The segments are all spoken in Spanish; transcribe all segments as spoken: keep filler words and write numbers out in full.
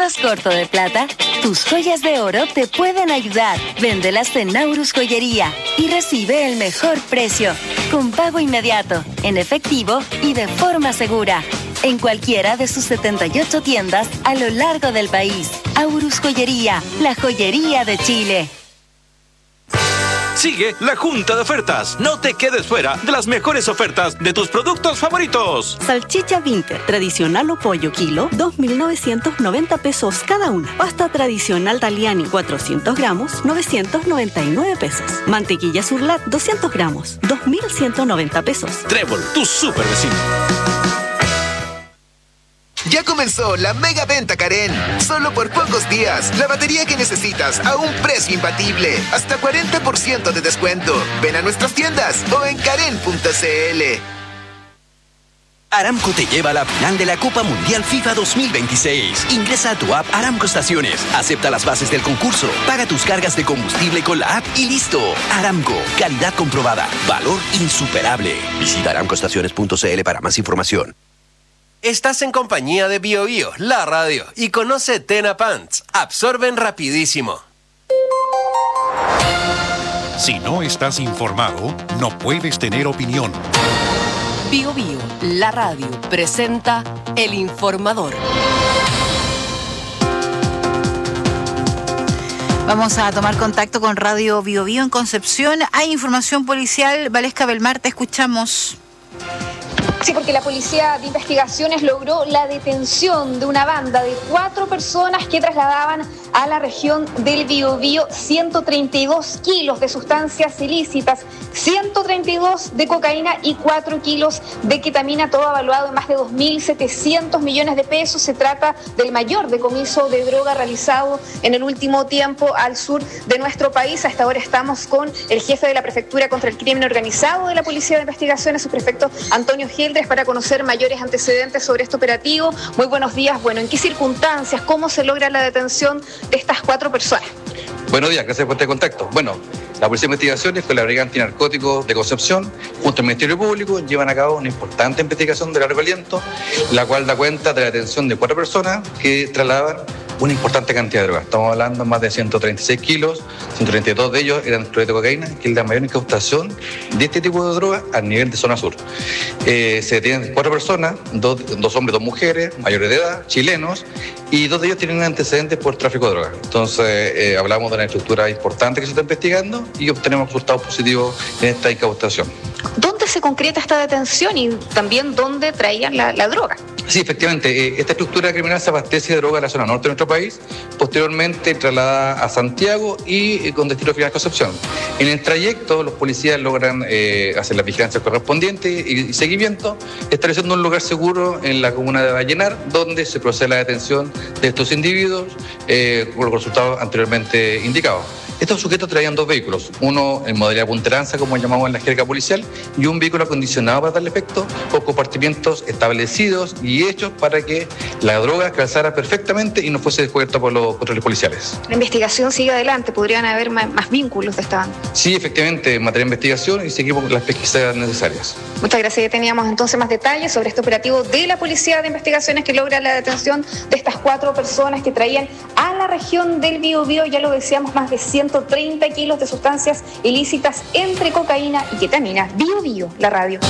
¿Estás corto de plata? Tus joyas de oro te pueden ayudar. Véndelas en Naurus Joyería y recibe el mejor precio, con pago inmediato, en efectivo y de forma segura. En cualquiera de sus setenta y ocho tiendas a lo largo del país. Aurus Joyería, la joyería de Chile. Sigue la Junta de Ofertas. No te quedes fuera de las mejores ofertas de tus productos favoritos. Salchicha Vinter, tradicional o pollo kilo, dos mil novecientos noventa pesos cada una. Pasta tradicional Daliani, cuatrocientos gramos, novecientos noventa y nueve pesos. Mantequilla Surlat, doscientos gramos, dos mil ciento noventa pesos. Trébol, tu super vecino. Ya comenzó la mega venta Karen. Solo por pocos días. La batería que necesitas a un precio imbatible. Hasta cuarenta por ciento de descuento. Ven a nuestras tiendas o en karen punto c l. Aramco te lleva a la final de la Copa Mundial FIFA dos mil veintiséis. Ingresa a tu app Aramco Estaciones, acepta las bases del concurso, paga tus cargas de combustible con la app y listo. Aramco, calidad comprobada, valor insuperable. Visita aramco estaciones punto c l para más información. Estás en compañía de Bio Bio, la radio, y conoce Tena Pants. Absorben rapidísimo. Si no estás informado, no puedes tener opinión. Bio Bio, la radio, presenta El Informador. Vamos a tomar contacto con Radio Bio Bio en Concepción. Hay información policial. Valesca Belmar, te escuchamos. Sí, porque la Policía de Investigaciones logró la detención de una banda de cuatro personas que trasladaban a la región del Biobío ciento treinta y dos kilos de sustancias ilícitas, ciento treinta y dos de cocaína y cuatro kilos de ketamina, todo evaluado en más de dos mil setecientos millones de pesos. Se trata del mayor decomiso de droga realizado en el último tiempo al sur de nuestro país. Hasta ahora estamos con el jefe de la Prefectura contra el Crimen Organizado de la Policía de Investigaciones, su prefecto Antonio Gildres, para conocer mayores antecedentes sobre este operativo. Muy buenos días. Bueno, ¿en qué circunstancias, cómo se logra la detención de estas cuatro personas? Buenos días, gracias por este contacto. Bueno, la Policía de Investigaciones con la Brigada Antinarcóticos de Concepción, junto al Ministerio Público, llevan a cabo una importante investigación de largo aliento, la cual da cuenta de la detención de cuatro personas que trasladaban una importante cantidad de drogas. Estamos hablando de más de ciento treinta y seis kilos, ciento treinta y dos de ellos eran cloruro de cocaína, que es la mayor incautación de este tipo de droga a nivel de zona sur. Eh, se detienen cuatro personas, dos, dos hombres, dos mujeres, mayores de edad, chilenos, y dos de ellos tienen antecedentes por tráfico de drogas. Entonces, eh, hablamos de una estructura importante que se está investigando y obtenemos resultados positivos en esta incautación. ¿Dónde se concreta esta detención y también dónde traían la, la droga? Sí, efectivamente. Eh, esta estructura criminal se abastece de droga en la zona norte de nuestro país, posteriormente traslada a Santiago y eh, con destino final a Concepción. En el trayecto, los policías logran eh, hacer la vigilancia correspondiente y, y seguimiento, estableciendo un lugar seguro en la comuna de Vallenar, donde se procede a la detención de estos individuos eh, con los resultados anteriormente indicados. Estos sujetos traían dos vehículos, uno en modalidad punteranza, como llamamos en la jerga policial, y un vehículo acondicionado para darle efecto, con compartimientos establecidos y hechos para que la droga calzara perfectamente y no fuese descubierta por los controles policiales. La investigación sigue adelante, podrían haber más, más vínculos de esta banda. Sí, efectivamente, en materia de investigación y seguimos con las pesquisas necesarias. Muchas gracias. Ya teníamos entonces más detalles sobre este operativo de la Policía de Investigaciones que logra la detención de estas cuatro personas que traían a la región del Biobío, ya lo decíamos, más de ciento treinta kilos de sustancias ilícitas entre cocaína y ketamina. Bio Bio, la radio.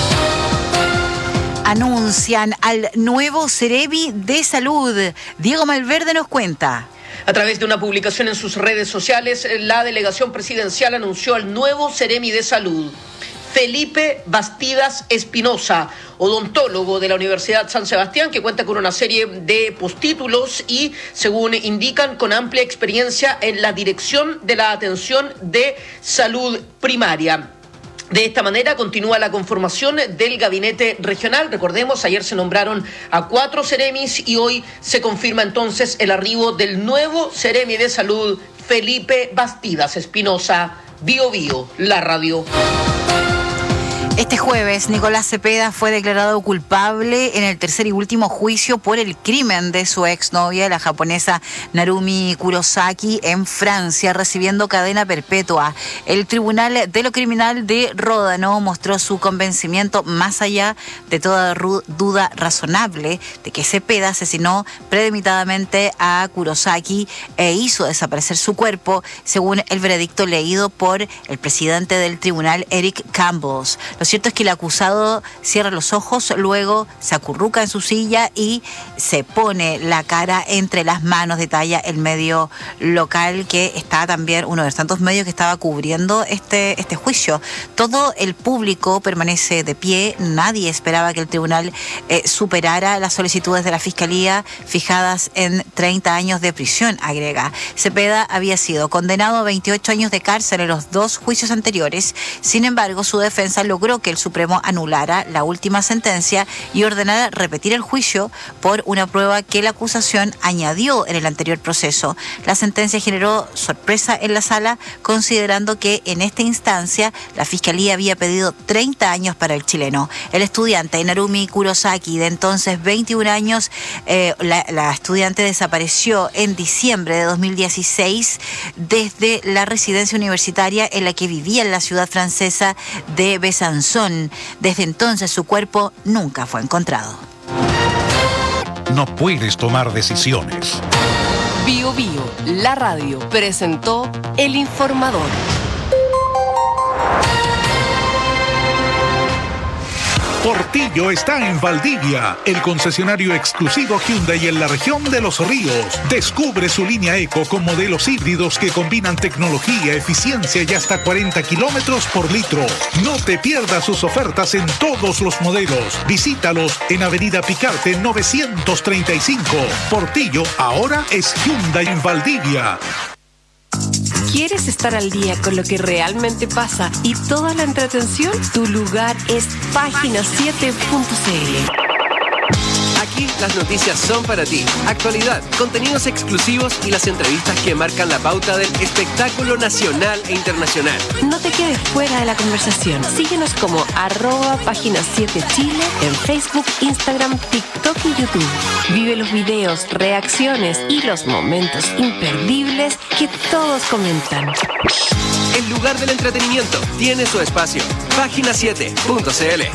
Anuncian al nuevo Cerebi de Salud. Diego Malverde nos cuenta. A través de una publicación en sus redes sociales, la delegación presidencial anunció al nuevo Ceremi de Salud. Felipe Bastidas Espinosa, odontólogo de la Universidad San Sebastián, que cuenta con una serie de postítulos y, según indican, con amplia experiencia en la dirección de la atención de salud primaria. De esta manera continúa la conformación del gabinete regional. Recordemos, ayer se nombraron a cuatro Ceremis y hoy se confirma entonces el arribo del nuevo Ceremi de Salud, Felipe Bastidas Espinosa. Bio Bio, la radio. Este jueves, Nicolás Cepeda fue declarado culpable en el tercer y último juicio por el crimen de su exnovia, la japonesa Narumi Kurosaki, en Francia, recibiendo cadena perpetua. El Tribunal de lo Criminal de Ródano mostró su convencimiento más allá de toda duda razonable de que Cepeda asesinó premeditadamente a Kurosaki e hizo desaparecer su cuerpo, según el veredicto leído por el presidente del tribunal, Eric Campbell. Lo cierto es que el acusado cierra los ojos, luego se acurruca en su silla y se pone la cara entre las manos, detalla el medio local, que está también uno de los tantos medios que estaba cubriendo este, este juicio. Todo el público permanece de pie, nadie esperaba que el tribunal eh, superara las solicitudes de la Fiscalía fijadas en treinta años de prisión, agrega. Cepeda había sido condenado a veintiocho años de cárcel en los dos juicios anteriores. Sin embargo, su defensa logró que el Supremo anulara la última sentencia y ordenara repetir el juicio por una prueba que la acusación añadió en el anterior proceso. La sentencia generó sorpresa en la sala, considerando que en esta instancia la Fiscalía había pedido treinta años para el chileno. El estudiante Narumi Kurosaki, de entonces veintiún años, eh, la, la estudiante desapareció en diciembre de dos mil dieciséis desde la residencia universitaria en la que vivía en la ciudad francesa de Besançon. Desde entonces su cuerpo nunca fue encontrado. No puedes tomar decisiones. Bio Bio, la radio, presentó El Informador. Portillo está en Valdivia, el concesionario exclusivo Hyundai en la región de Los Ríos. Descubre su línea Eco con modelos híbridos que combinan tecnología, eficiencia y hasta cuarenta kilómetros por litro. No te pierdas sus ofertas en todos los modelos. Visítalos en Avenida Picarte novecientos treinta y cinco. Portillo ahora es Hyundai en Valdivia. ¿Quieres estar al día con lo que realmente pasa y toda la entretención? Tu lugar es página siete punto c l. Aquí las noticias son para ti. Actualidad, contenidos exclusivos y las entrevistas que marcan la pauta del espectáculo nacional e internacional. No te quedes fuera de la conversación. Síguenos como arroba página siete Chile en Facebook, Instagram, TikTok y YouTube. Vive los videos, reacciones y los momentos imperdibles que todos comentan. El lugar del entretenimiento tiene su espacio. página siete punto c l.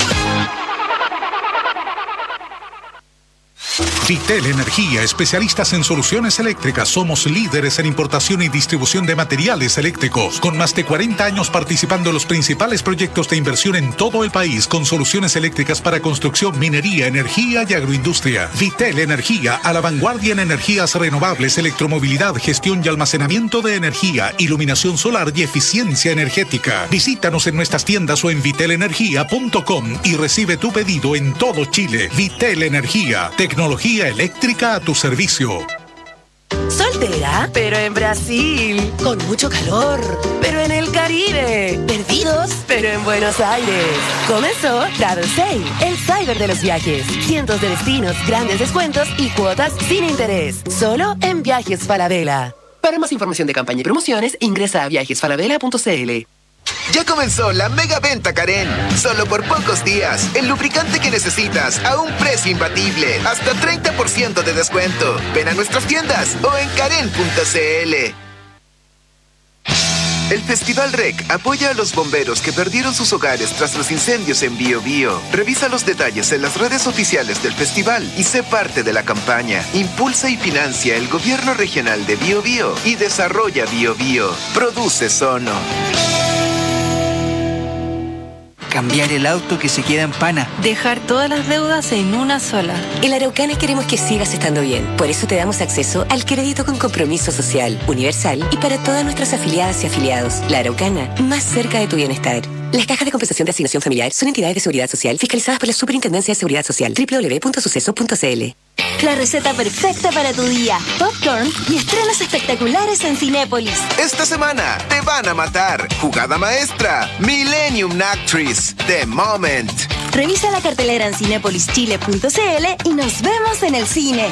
Vitel Energía, especialistas en soluciones eléctricas. Somos líderes en importación y distribución de materiales eléctricos, con más de cuarenta años participando en los principales proyectos de inversión en todo el país, con soluciones eléctricas para construcción, minería, energía y agroindustria. Vitel Energía, a la vanguardia en energías renovables, electromovilidad, gestión y almacenamiento de energía, iluminación solar y eficiencia energética. Visítanos en nuestras tiendas o en vitel energía punto com y recibe tu pedido en todo Chile. Vitel Energía, tecnología eléctrica a tu servicio. Soltera, pero en Brasil. Con mucho calor, pero en el Caribe. Perdidos, pero en Buenos Aires. Comenzó Travel Sale, el cyber de los viajes. Cientos de destinos, grandes descuentos y cuotas sin interés. Solo en Viajes Falabella. Para más información de campaña y promociones, ingresa a viajes falabella punto c l. Ya comenzó la mega venta Karen. Solo por pocos días. El lubricante que necesitas a un precio imbatible. Hasta treinta por ciento de descuento. Ven a nuestras tiendas o en karen punto c l. El Festival R E C apoya a los bomberos que perdieron sus hogares tras los incendios en Bío Bío. Revisa los detalles en las redes oficiales del festival y sé parte de la campaña. Impulsa y financia el Gobierno Regional de Bío Bío y desarrolla Bío Bío. Produce Sono. Cambiar el auto que se queda en pana. Dejar todas las deudas en una sola. En la Araucana queremos que sigas estando bien. Por eso te damos acceso al crédito con compromiso social, universal y para todas nuestras afiliadas y afiliados. La Araucana, más cerca de tu bienestar. Las cajas de compensación de asignación familiar son entidades de seguridad social fiscalizadas por la Superintendencia de Seguridad Social. doble u doble u doble u punto suceso punto c l. La receta perfecta para tu día. Popcorn y estrenos espectaculares en Cinépolis. Esta semana te van a matar. Jugada maestra. Millennium Actress. The Moment. Revisa la cartelera en cinépolis chile punto c l y nos vemos en el cine.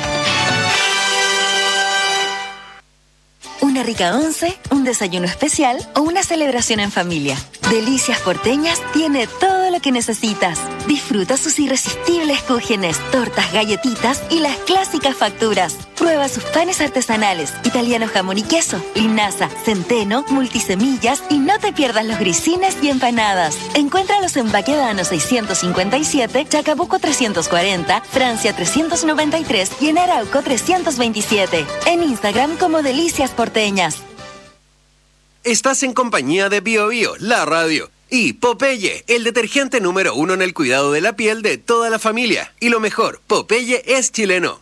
Una rica once, un desayuno especial o una celebración en familia. Delicias Porteñas tiene todo que necesitas. Disfruta sus irresistibles cúgenes, tortas, galletitas y las clásicas facturas. Prueba sus panes artesanales, italiano jamón y queso, linaza, centeno, multisemillas y no te pierdas los grisines y empanadas. Encuéntralos en Baquedano seiscientos cincuenta y siete, Chacabuco trescientos cuarenta, Francia trescientos noventa y tres y en Arauco trescientos veintisiete. En Instagram como Delicias Porteñas. Estás en compañía de Bio Bio, la radio. Y Popeye, el detergente número uno en el cuidado de la piel de toda la familia. Y lo mejor, Popeye es chileno.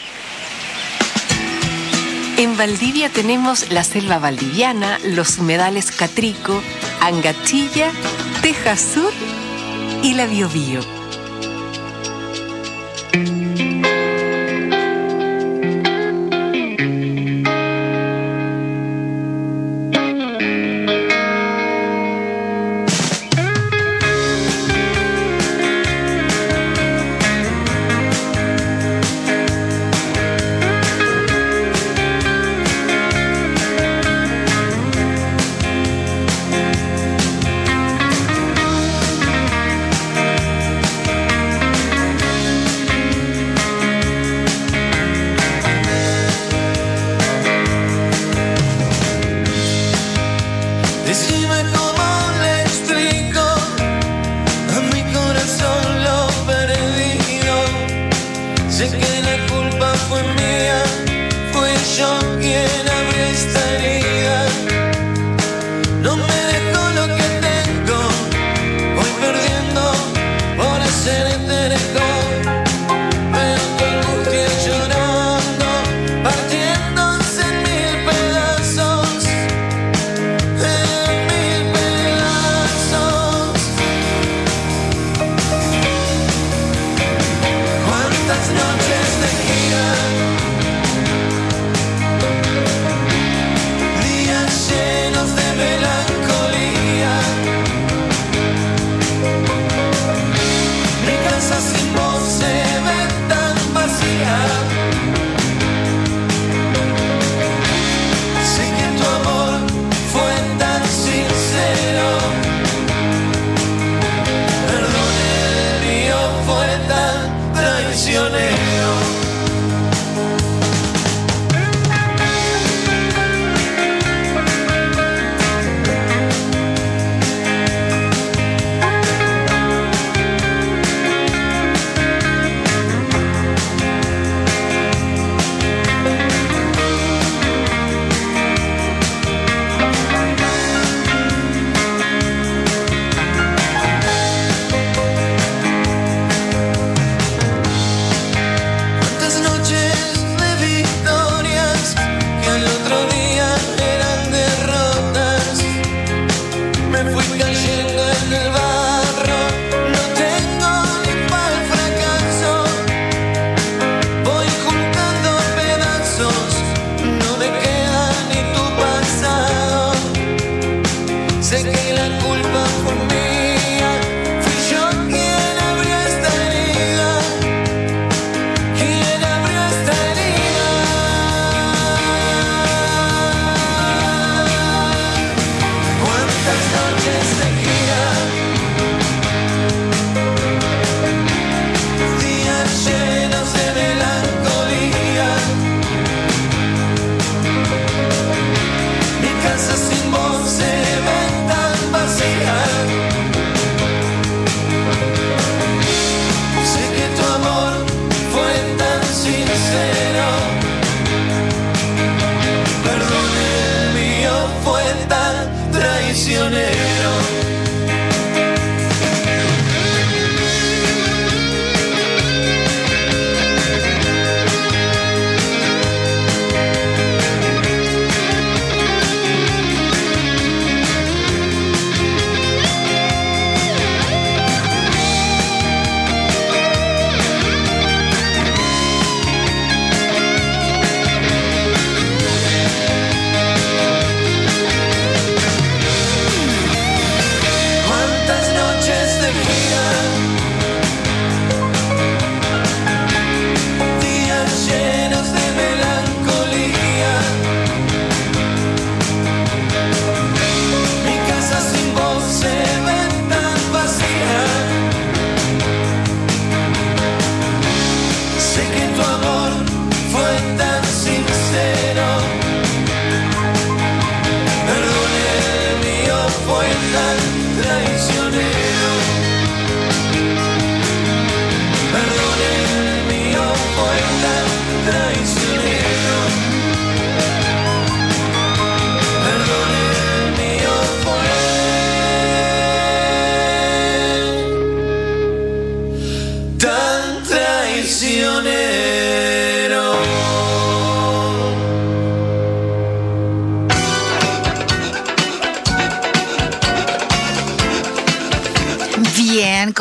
En Valdivia tenemos la selva valdiviana, los humedales Catrico, Angachilla, Teja Sur y la Biobío.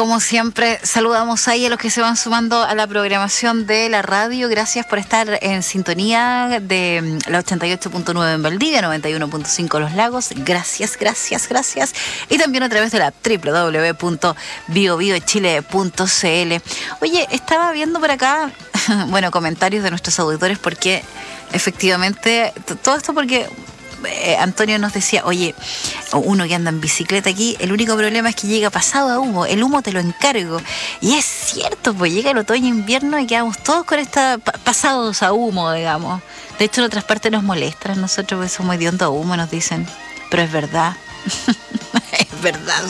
como siempre, saludamos ahí a los que se van sumando a la programación de la radio. Gracias por estar en sintonía de la ochenta y ocho punto nueve en Valdivia, noventa y uno punto cinco Los Lagos. Gracias, gracias, gracias. Y también a través de la doble u doble u doble u punto bio bio chile punto c l. Oye, estaba viendo por acá, bueno, comentarios de nuestros auditores, porque efectivamente, todo esto porque... Eh, Antonio nos decía, oye, uno que anda en bicicleta aquí, el único problema es que llega pasado a humo, el humo te lo encargo. Y es cierto, pues llega el otoño invierno y quedamos todos con esta pa- pasados a humo, digamos. De hecho, en otras partes nos molestan, nosotros pues, somos hediondos a humo, nos dicen, pero es verdad. Es verdad.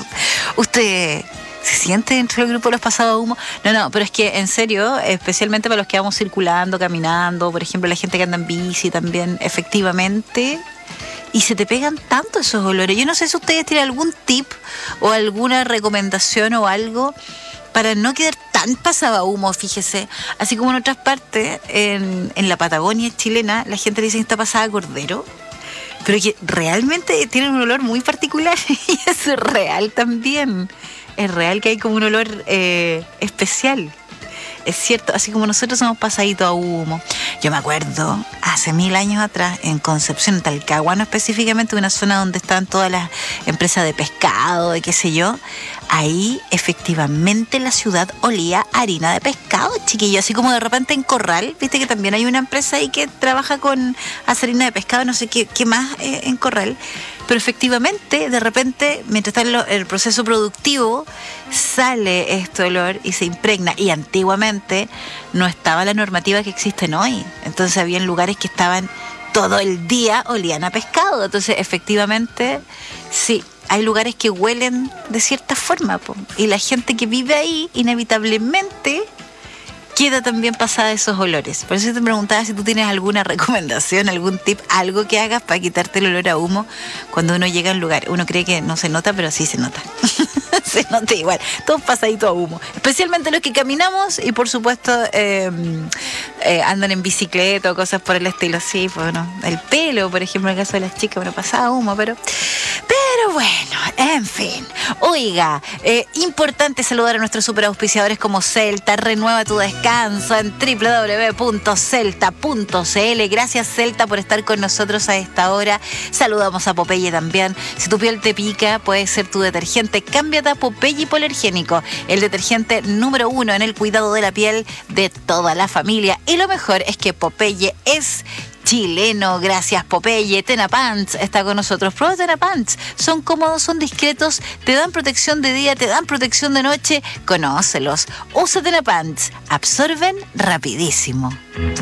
Usted se siente dentro del grupo de los pasados a humo. No, no, pero es que en serio, especialmente para los que vamos circulando, caminando, por ejemplo, la gente que anda en bici también, efectivamente... Y se te pegan tanto esos olores. Yo no sé si ustedes tienen algún tip o alguna recomendación o algo para no quedar tan pasado a humo, fíjese. Así como en otras partes, en, en la Patagonia chilena, la gente dice que está pasada a cordero, pero que realmente tienen un olor muy particular. Y eso es real también. Es real que hay como un olor eh, especial. Es cierto, así como nosotros somos pasaditos a humo. Yo me acuerdo, hace mil años atrás, en Concepción, en Talcahuano específicamente, una zona donde estaban todas las empresas de pescado, de qué sé yo, ahí efectivamente la ciudad olía a harina de pescado, chiquillo. Así como de repente en Corral, viste que también hay una empresa ahí que trabaja con hacer harina de pescado, no sé qué, qué más eh, en Corral. Pero efectivamente, de repente, mientras está en el proceso productivo, sale este olor y se impregna. Y antiguamente no estaba la normativa que existen hoy. Entonces habían lugares que estaban todo el día, olían a pescado. Entonces, efectivamente, sí, hay lugares que huelen de cierta forma, po. Y la gente que vive ahí, inevitablemente... queda también pasada esos olores. Por eso te preguntaba si tú tienes alguna recomendación, algún tip, algo que hagas para quitarte el olor a humo cuando uno llega a un lugar. Uno cree que no se nota, pero sí se nota. Se nota igual. Todos pasaditos a humo. Especialmente los que caminamos y, por supuesto, eh, eh, andan en bicicleta o cosas por el estilo. Sí, bueno, el pelo, por ejemplo, en el caso de las chicas, bueno, pasaba humo, pero... Pero bueno, en fin. Oiga, eh, importante saludar a nuestros superauspiciadores como Celta. Renueva tu descanso en doble u doble u doble u punto celta punto c l. Gracias, Celta, por estar con nosotros a esta hora. Saludamos a Popeye también. Si tu piel te pica, puede ser tu detergente. Cámbiate a Popeye Hipoalergénico, el detergente número uno en el cuidado de la piel de toda la familia. Y lo mejor es que Popeye es chileno. Gracias, Popeye. Tenapants está con nosotros. Prueba Tenapants. Son cómodos, son discretos, te dan protección de día, te dan protección de noche. Conócelos. Usa Tenapants. Absorben rapidísimo.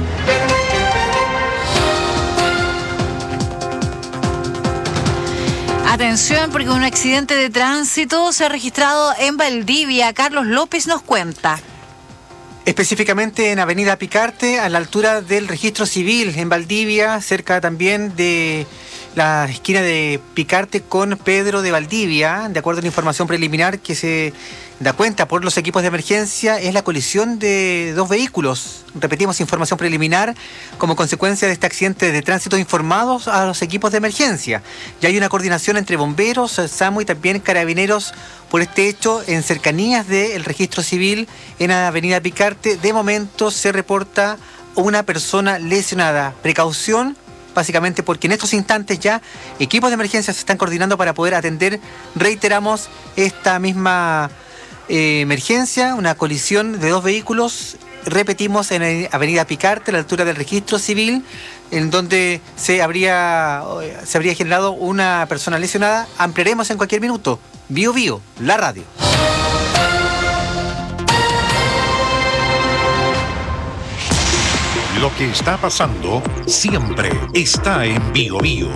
Atención, porque un accidente de tránsito se ha registrado en Valdivia. Carlos López nos cuenta. Específicamente en Avenida Picarte, a la altura del Registro Civil, en Valdivia, cerca también de la esquina de Picarte con Pedro de Valdivia. De acuerdo a la información preliminar que se da cuenta por los equipos de emergencia, es la colisión de dos vehículos. Repetimos, información preliminar como consecuencia de este accidente de tránsito, informados a los equipos de emergencia. Ya hay una coordinación entre bomberos, SAMU y también carabineros por este hecho en cercanías del Registro Civil en Avenida Picarte. De momento se reporta una persona lesionada. Precaución, básicamente porque en estos instantes ya equipos de emergencia se están coordinando para poder atender, reiteramos, esta misma eh, emergencia, una colisión de dos vehículos, repetimos, en Avenida Picarte, a la altura del Registro Civil, en donde se habría, se habría generado una persona lesionada. Ampliaremos en cualquier minuto. Bio Bio, la radio. Lo que está pasando siempre está en Bio Bio.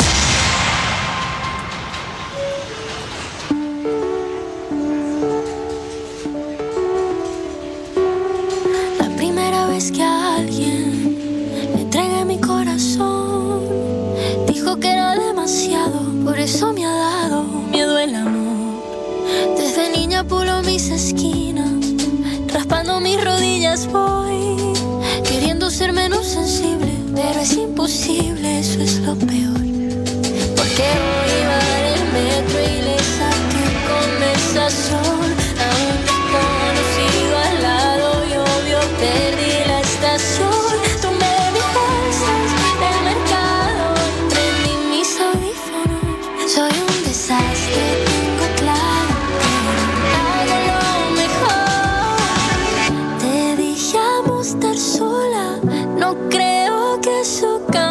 La primera vez que a alguien le entregué mi corazón, dijo que era demasiado, por eso me ha dado miedo el amor. Desde niña pulo mis esquinas, raspando mis rodillas voy, queriendo ser menos sensible, pero es imposible, eso es lo peor. Porque voy a dar el metro y le saqué conversación a un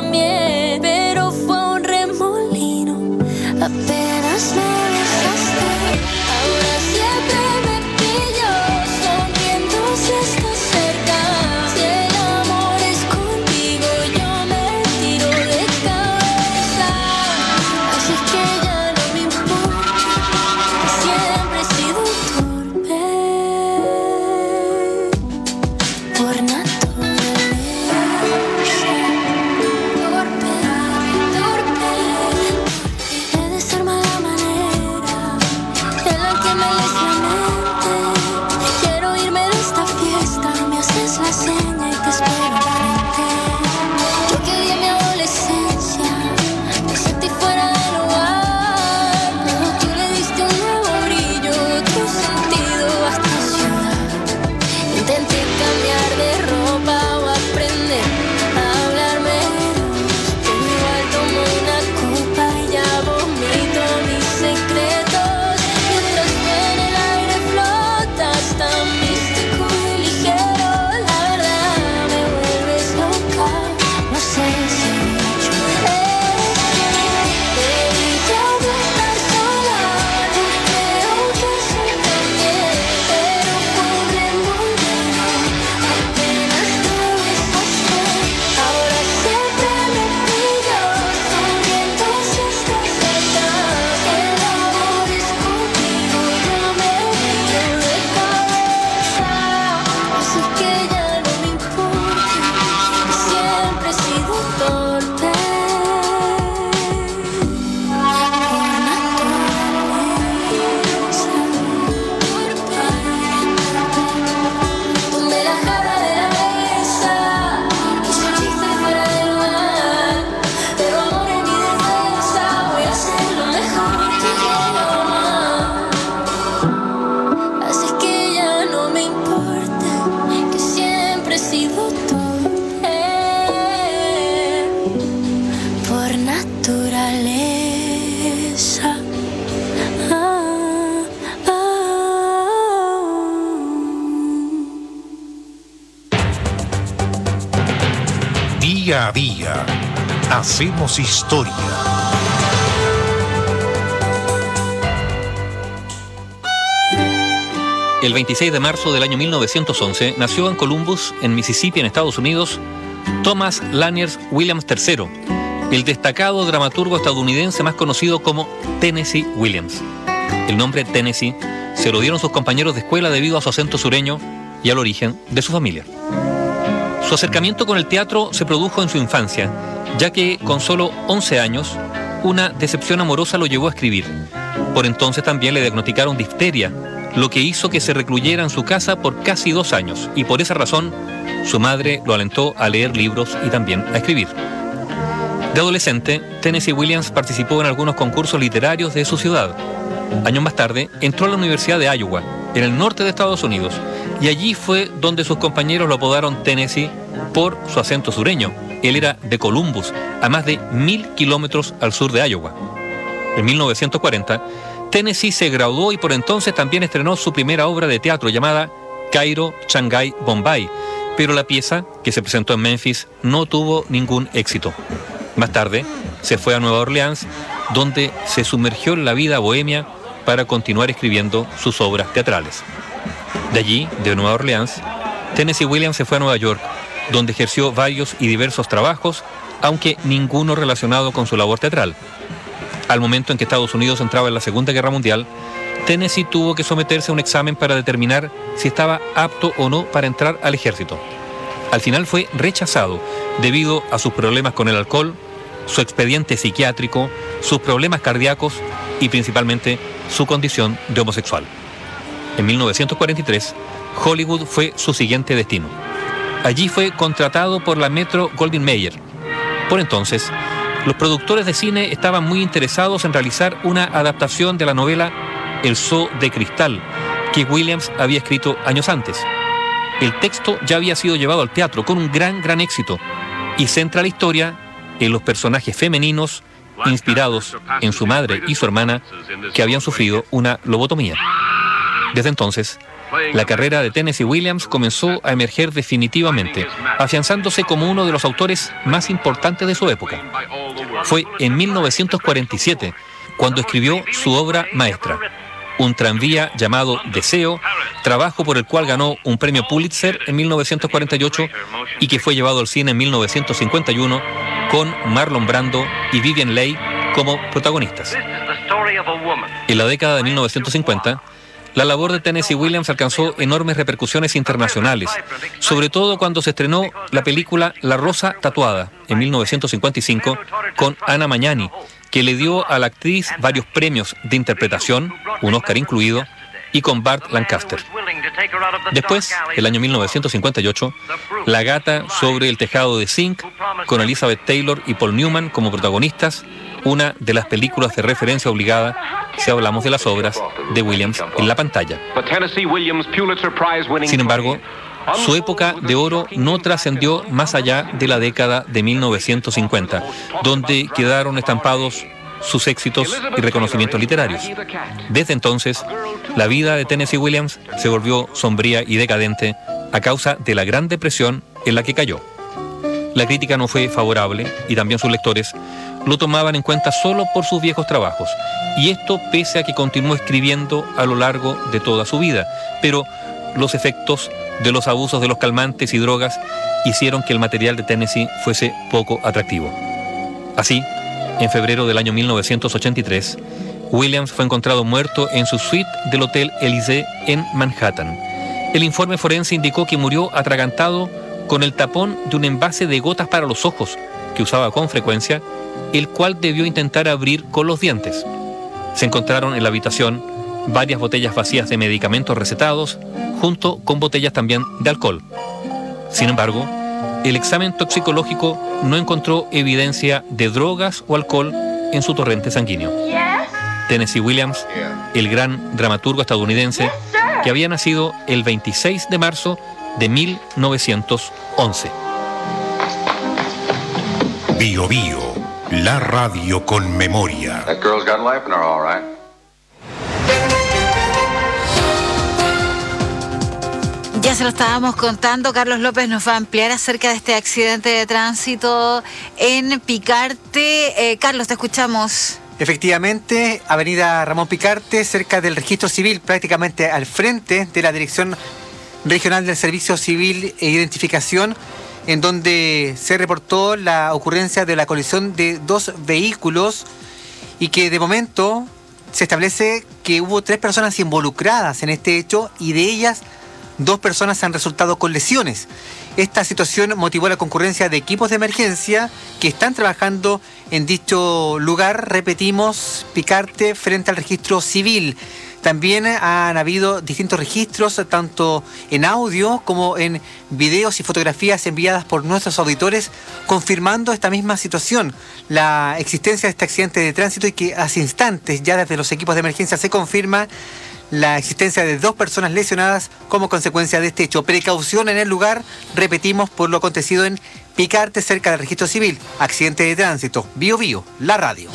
también, pero fue un remolino. Apenas me besaste, ahora siempre me pillo sonriendo si estás cerca. Si el amor es contigo, yo me tiro de cabeza. Así que ya no me importa, que siempre he sido torpe por naturaleza. Torpe, torpe. He de ser mala manera en la que me lees la mente. Quiero irme de esta fiesta, me haces la seña y te espero enfrente. Yo que odié mi adolescencia, me sentí fuera de lugar, pero tú le diste un nuevo brillo, otro sentido a esta ciudad. Intenté cambiar de ropa o aprender a hablar menos, pero igual tomo una copa y ya vomito mis secretos. Mientras tú en el aire flotas tan místico y ligero, la verdad me vuelves loca. No sé si he dicho evitado estar sola, yo creo que sí también, pero fue un remolino. Apenas te besaste, ahora siempre me pillo sonriendo si estás cerca. El amor es contigo, yo me tiro de cabeza. Así que ya no me importa, siempre he sido torpe por naturaleza. Tomé la jarra de la mesa, hice un chiste fuera de lugar, pero amor en mi defensa voy a hacer lo mejor que quiero amar. Así que ya no me importa, que siempre he sido torpe por naturaleza. Ah, ah. Día a día, hacemos historia. El veintiséis de marzo del año mil novecientos once nació en Columbus, en Mississippi, en Estados Unidos, Thomas Laniers Williams tercero, el destacado dramaturgo estadounidense más conocido como Tennessee Williams. El nombre Tennessee se lo dieron sus compañeros de escuela debido a su acento sureño y al origen de su familia. Su acercamiento con el teatro se produjo en su infancia, ya que con solo once años, una decepción amorosa lo llevó a escribir. Por entonces también le diagnosticaron difteria, lo que hizo que se recluyera en su casa por casi dos años, y por esa razón su madre lo alentó a leer libros y también a escribir. De adolescente, Tennessee Williams participó en algunos concursos literarios de su ciudad. Años más tarde, entró a la Universidad de Iowa, en el norte de Estados Unidos, y allí fue donde sus compañeros lo apodaron Tennessee por su acento sureño. Él era de Columbus, a más de mil kilómetros al sur de Iowa. En mil novecientos cuarenta, Tennessee se graduó y por entonces también estrenó su primera obra de teatro llamada Cairo, Shanghái, Bombay, pero la pieza, que se presentó en Memphis, no tuvo ningún éxito. Más tarde, se fue a Nueva Orleans, donde se sumergió en la vida bohemia para continuar escribiendo sus obras teatrales. De allí, de Nueva Orleans, Tennessee Williams se fue a Nueva York, donde ejerció varios y diversos trabajos, aunque ninguno relacionado con su labor teatral. Al momento en que Estados Unidos entraba en la Segunda Guerra Mundial, Tennessee tuvo que someterse a un examen para determinar si estaba apto o no para entrar al ejército. Al final fue rechazado debido a sus problemas con el alcohol, su expediente psiquiátrico, sus problemas cardíacos y principalmente su condición de homosexual. En mil novecientos cuarenta y tres, Hollywood fue su siguiente destino. Allí fue contratado por la Metro-Goldwyn-Mayer. Por entonces, los productores de cine estaban muy interesados en realizar una adaptación de la novela El Zoo de Cristal, que Williams había escrito años antes. El texto ya había sido llevado al teatro con un gran, gran éxito y centra la historia en los personajes femeninos inspirados en su madre y su hermana que habían sufrido una lobotomía. Desde entonces, la carrera de Tennessee Williams comenzó a emerger definitivamente, afianzándose como uno de los autores más importantes de su época. Fue en mil novecientos cuarenta y siete cuando escribió su obra maestra, un tranvía llamado Deseo, trabajo por el cual ganó un premio Pulitzer en mil novecientos cuarenta y ocho y que fue llevado al cine en mil novecientos cincuenta y uno con Marlon Brando y Vivien Leigh como protagonistas. En la década de mil novecientos cincuenta, la labor de Tennessee Williams alcanzó enormes repercusiones internacionales, sobre todo cuando se estrenó la película La Rosa Tatuada en mil novecientos cincuenta y cinco con Anna Magnani, que le dio a la actriz varios premios de interpretación, un Oscar incluido, y con Burt Lancaster. Después, el año mil novecientos cincuenta y ocho, La Gata sobre el Tejado de Zinc, con Elizabeth Taylor y Paul Newman como protagonistas, una de las películas de referencia obligada si hablamos de las obras de Williams en la pantalla. Sin embargo, su época de oro no trascendió más allá de la década de mil novecientos cincuenta, donde quedaron estampados sus éxitos y reconocimientos literarios. Desde entonces, la vida de Tennessee Williams se volvió sombría y decadente a causa de la Gran Depresión en la que cayó. La crítica no fue favorable y también sus lectores lo tomaban en cuenta solo por sus viejos trabajos, y esto pese a que continuó escribiendo a lo largo de toda su vida, pero los efectos de los abusos de los calmantes y drogas hicieron que el material de Tennessee fuese poco atractivo. Así, en febrero del año mil novecientos ochenta y tres, Williams fue encontrado muerto en su suite del Hotel Élysée en Manhattan. El informe forense indicó que murió atragantado con el tapón de un envase de gotas para los ojos que usaba con frecuencia, el cual debió intentar abrir con los dientes. Se encontraron en la habitación varias botellas vacías de medicamentos recetados, junto con botellas también de alcohol. Sin embargo, el examen toxicológico no encontró evidencia de drogas o alcohol en su torrente sanguíneo. Tennessee Williams, el gran dramaturgo estadounidense, que había nacido el veintiséis de marzo de mil novecientos once. Bio Bio, la radio con memoria. That girl's got life in her, all right. Ya se lo estábamos contando, Carlos López nos va a ampliar acerca de este accidente de tránsito en Picarte. Eh, Carlos, te escuchamos. Efectivamente, avenida Ramón Picarte, cerca del Registro Civil, prácticamente al frente de la Dirección Regional del Servicio Civil e Identificación, en donde se reportó la ocurrencia de la colisión de dos vehículos y que de momento se establece que hubo tres personas involucradas en este hecho y de ellas dos personas han resultado con lesiones. Esta situación motivó la concurrencia de equipos de emergencia que están trabajando en dicho lugar, repetimos, Picarte, frente al registro civil. También han habido distintos registros, tanto en audio como en videos y fotografías enviadas por nuestros auditores, confirmando esta misma situación, la existencia de este accidente de tránsito y que hace instantes ya desde los equipos de emergencia se confirma la existencia de dos personas lesionadas como consecuencia de este hecho. Precaución en el lugar, repetimos, por lo acontecido en Picarte, cerca del registro civil. Accidente de tránsito. Bio Bio, la radio.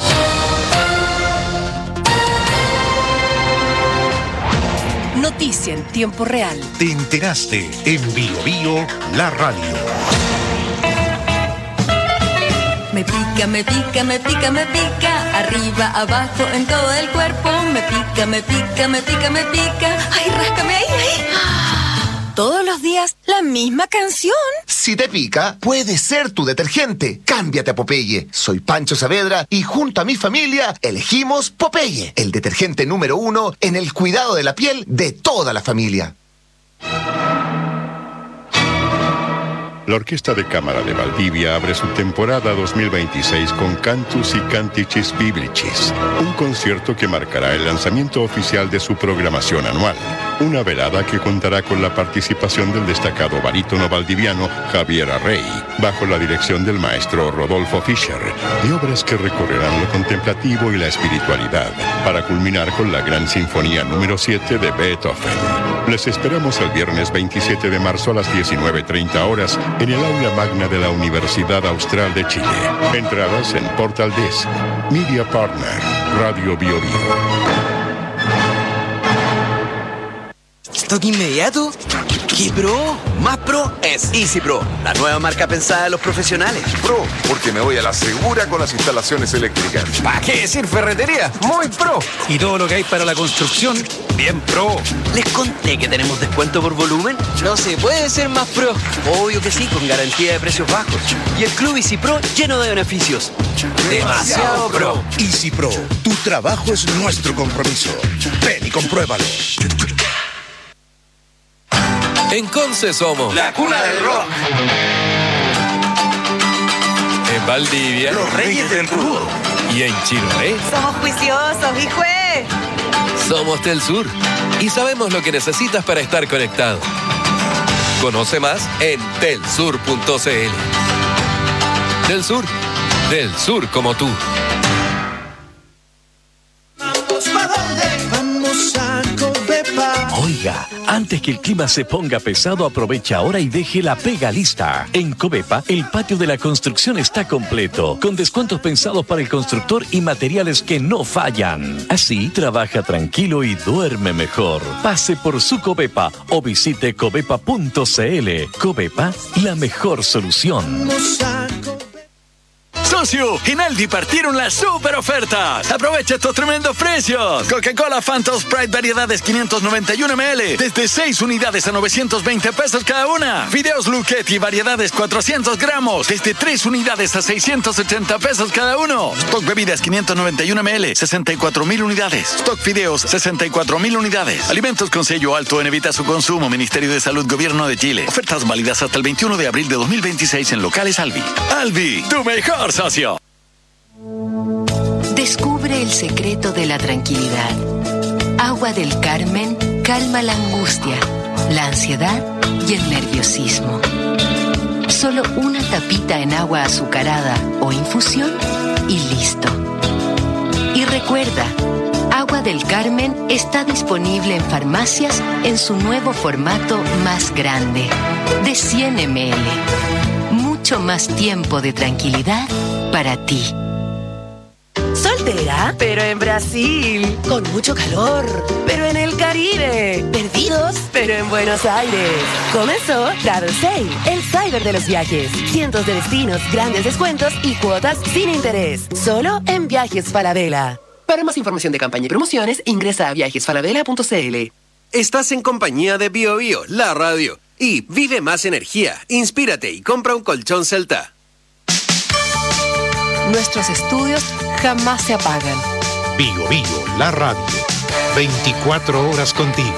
Noticia en tiempo real. Te enteraste en Bio Bio, la radio. Me pica, me pica, me pica, me pica, arriba, abajo, en todo el cuerpo. Me pica, me pica, me pica, me pica. Ay, ráscame ahí, ahí. Todos los días la misma canción. Si te pica, puede ser tu detergente. Cámbiate a Popeye. Soy Pancho Saavedra y junto a mi familia elegimos Popeye, el detergente número uno en el cuidado de la piel de toda la familia. La Orquesta de Cámara de Valdivia abre su temporada dos mil veintiséis con Cantus y Canticis Biblicis, un concierto que marcará el lanzamiento oficial de su programación anual. Una velada que contará con la participación del destacado barítono valdiviano Javier Arrey, bajo la dirección del maestro Rodolfo Fischer, y obras que recorrerán lo contemplativo y la espiritualidad, para culminar con la gran sinfonía número siete de Beethoven. Les esperamos el viernes veintisiete de marzo a las diecinueve treinta horas en el aula magna de la Universidad Austral de Chile. Entradas en Portal Disc, Media Partner, Radio Bio Bio. toque inmediato? ¿Qué pro? Más pro es Easy Pro, la nueva marca pensada en los profesionales. Pro, porque me voy a la segura con las instalaciones eléctricas. ¿Para qué decir ferretería? Muy pro. Y todo lo que hay para la construcción, bien pro. ¿Les conté que tenemos descuento por volumen? No se puede ser más pro. Obvio que sí, con garantía de precios bajos. Y el Club Easy Pro lleno de beneficios. Demasiado pro. Easy Pro, tu trabajo es nuestro compromiso. Ven y compruébalo. En Conce somos la cuna del rock. En Valdivia, los reyes del rudo. Y en Chiloé, Somos juiciosos, hijo. somos Tel Sur. Y sabemos lo que necesitas para estar conectado. Conoce más en telsur punto c l. Del Sur, del sur como tú. Vamos a Covepa. Oiga, antes que el clima se ponga pesado, aprovecha ahora y deje la pega lista. En Covepa, el patio de la construcción está completo, con descuentos pensados para el constructor y materiales que no fallan. Así, trabaja tranquilo y duerme mejor. Pase por su Covepa o visite covepa punto c l. Covepa, la mejor solución. Socio, en Aldi partieron las super ofertas. Aprovecha estos tremendos precios. Coca-Cola Fanta Sprite variedades quinientos noventa y uno mililitros desde seis unidades a novecientos veinte pesos cada una. Fideos Luchetti variedades cuatrocientos gramos desde tres unidades a seiscientos ochenta pesos cada uno. Stock bebidas quinientos noventa y uno mililitros, sesenta y cuatro mil unidades. Stock fideos, sesenta y cuatro mil unidades. Alimentos con sello alto en evita su consumo. Ministerio de Salud, Gobierno de Chile. Ofertas válidas hasta el veintiuno de abril de dos mil veintiséis en locales Albi. Albi, tu mejor socio. Descubre el secreto de la tranquilidad. Agua del Carmen calma la angustia, la ansiedad y el nerviosismo. Solo una tapita en agua azucarada o infusión y listo. Y recuerda, Agua del Carmen está disponible en farmacias en su nuevo formato más grande, de cien mililitros. Mucho más tiempo de tranquilidad para ti. Soltera, pero en Brasil. Con mucho calor, pero en el Caribe. Perdidos, pero en Buenos Aires. Comenzó Travel Sale, el cyber de los viajes. Cientos de destinos, grandes descuentos y cuotas sin interés. Solo en Viajes Falabella. Para más información de campaña y promociones, ingresa a viajes falabella punto c l. Estás en compañía de Bio Bio, la radio. Y vive más energía, inspírate y compra un colchón Celta. Nuestros estudios jamás se apagan. Bio Bio, la radio. veinticuatro horas contigo.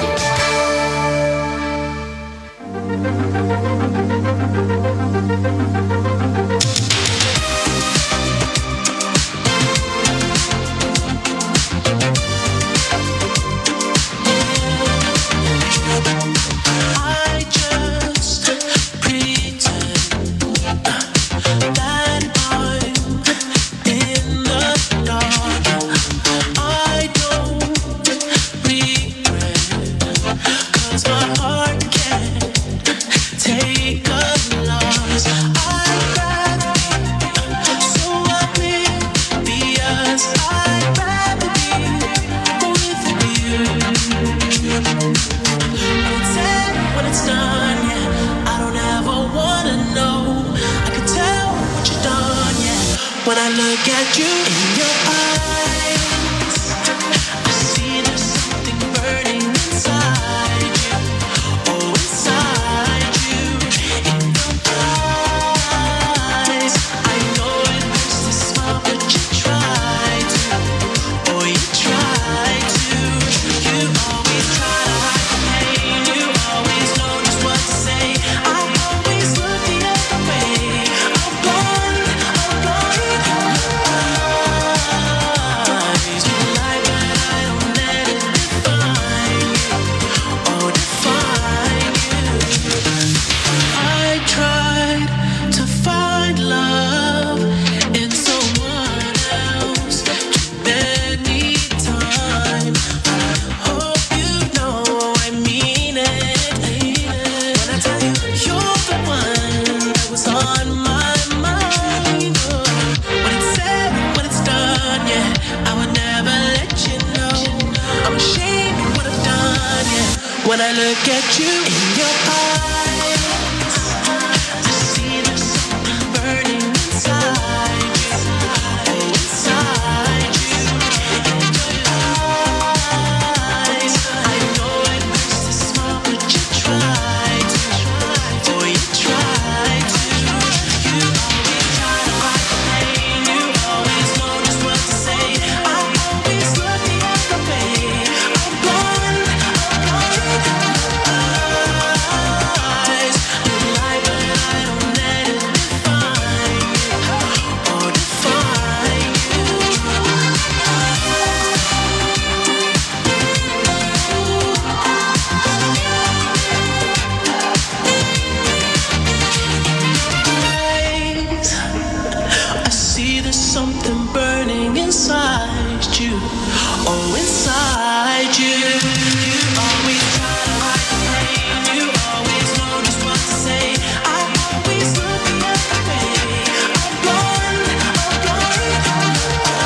When I look at you in your eyes, I see there's something burning inside you. Oh, inside you. In your eyes, I know it looks too small, but you try to. Oh, you try to. You always try to hide the pain. You always know just what to say. I always look the other way. I'm gone, I'm gone. Eyes, you lie, but I don't let it define you or define you. Eyes, I see there's something burning inside you. Oh, inside you. You always try to hide the pain. You always know just what to say. I always look the other way. I'm gone, I'm gone.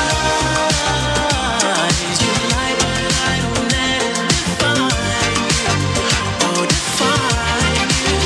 Eyes, you lie, but I don't let it define you or define you.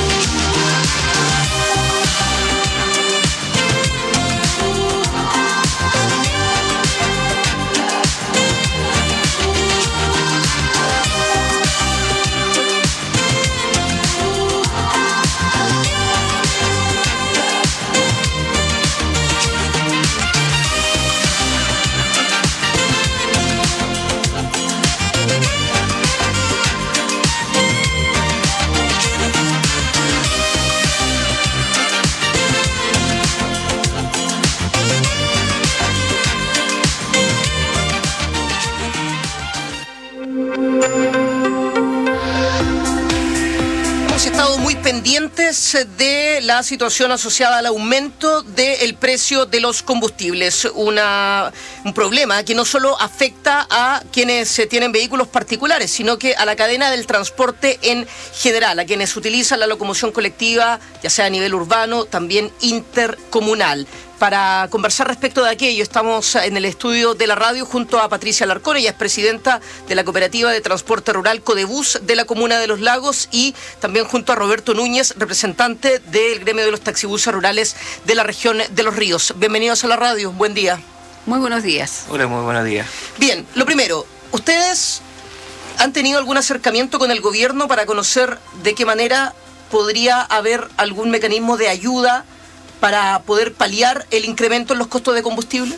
Hemos estado muy pendientes de la situación asociada al aumento del precio de los combustibles, una, un problema que no solo afecta a quienes eh, tienen vehículos particulares, sino que a la cadena del transporte en general, a quienes utilizan la locomoción colectiva, ya sea a nivel urbano, también intercomunal. Para conversar respecto de aquello, estamos en el estudio de la radio junto a Patricia Alarcón, ella es presidenta de la Cooperativa de Transporte Rural Codebús de la Comuna de Los Lagos, y también junto a Roberto Núñez, representante del gremio de los taxibuses rurales de la región de Los Ríos. Bienvenidos a la radio, buen día. Muy buenos días. Hola, muy buenos días. Bien, lo primero, ¿ustedes han tenido algún acercamiento con el gobierno para conocer de qué manera podría haber algún mecanismo de ayuda para poder paliar el incremento en los costos de combustible?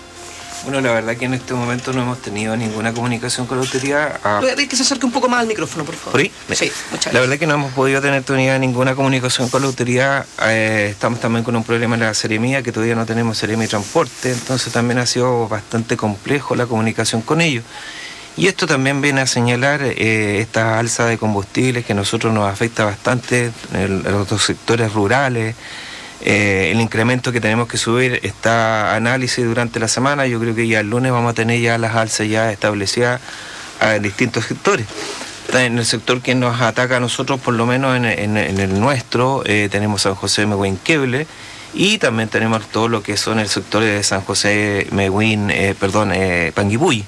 Bueno, la verdad que en este momento no hemos tenido ninguna comunicación con la autoridad. Ah, Voy a pedir que se acerque un poco más al micrófono, por favor. ¿Por ahí? Sí, muchas La gracias. verdad que no hemos podido tener todavía ninguna comunicación con la autoridad. Eh, estamos también con un problema en la Seremía, que todavía no tenemos Seremía y Transporte, entonces también ha sido bastante complejo la comunicación con ellos. Y esto también viene a señalar eh, esta alza de combustibles que a nosotros nos afecta bastante en, en los dos sectores rurales. Eh, el incremento que tenemos que subir está a análisis durante la semana. Yo creo que ya el lunes vamos a tener ya las alzas ya establecidas en distintos sectores. En el sector que nos ataca a nosotros, por lo menos en, en, en el nuestro, eh, tenemos San José, Mehuín, Queble, y también tenemos todo lo que son el sector de San José, Mehuín, eh, perdón, eh, Panguipulli,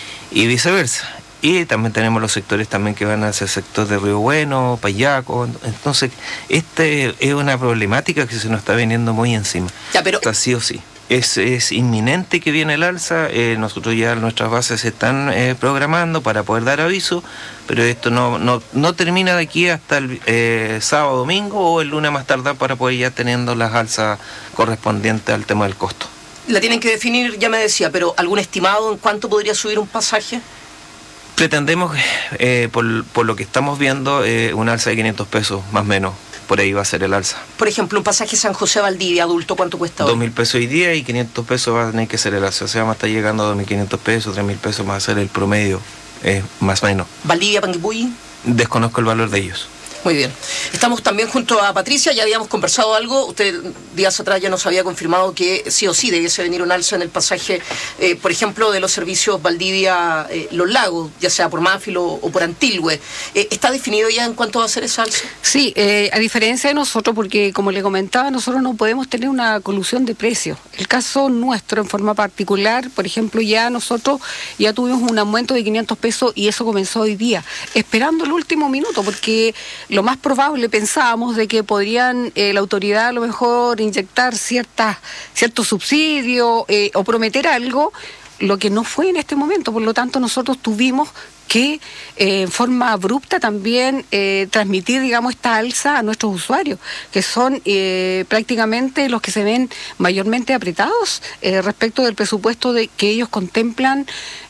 y viceversa. Y también tenemos los sectores también que van hacia el sector de Río Bueno, Payaco. Entonces, esta es una problemática que se nos está viniendo muy encima. Ya, pero... Sí o sí. Es, es inminente que viene el alza. Eh, nosotros ya nuestras bases se están eh, programando para poder dar aviso, pero esto no, no, no termina de aquí hasta el eh, sábado, domingo o el lunes más tardar para poder ya teniendo las alzas correspondientes al tema del costo. La tienen que definir, ya me decía, pero ¿algún estimado en cuánto podría subir un pasaje? Pretendemos, eh, por, por lo que estamos viendo, eh, un alza de quinientos pesos, más o menos. Por ahí va a ser el alza. Por ejemplo, un pasaje San José Valdivia adulto, ¿cuánto cuesta hoy? Dos mil pesos hoy día y quinientos pesos va a tener que ser el alza. O sea, vamos a estar llegando a dos mil quinientos pesos, tres mil pesos va a ser el promedio, eh, más o menos. ¿Valdivia, Panguipulli? Desconozco el valor de ellos. Muy bien. Estamos también junto a Patricia, ya habíamos conversado algo, usted días atrás ya nos había confirmado que sí o sí debiese venir un alza en el pasaje, eh, por ejemplo, de los servicios Valdivia, eh, Los Lagos, ya sea por Mánfilo o por Antilhue. Eh, ¿Está definido ya en cuánto va a ser esa alza? Sí, eh, a diferencia de nosotros, porque como le comentaba, nosotros no podemos tener una colusión de precios. El caso nuestro, en forma particular, por ejemplo, ya nosotros ya tuvimos un aumento de quinientos pesos y eso comenzó hoy día, esperando el último minuto, porque lo más probable pensábamos de que podrían eh, la autoridad a lo mejor inyectar ciertas ciertos subsidios eh, o prometer algo, lo que no fue en este momento. Por lo tanto, nosotros tuvimos que eh, en forma abrupta también eh, transmitir, digamos, esta alza a nuestros usuarios, que son eh, prácticamente los que se ven mayormente apretados eh, respecto del presupuesto de, que ellos contemplan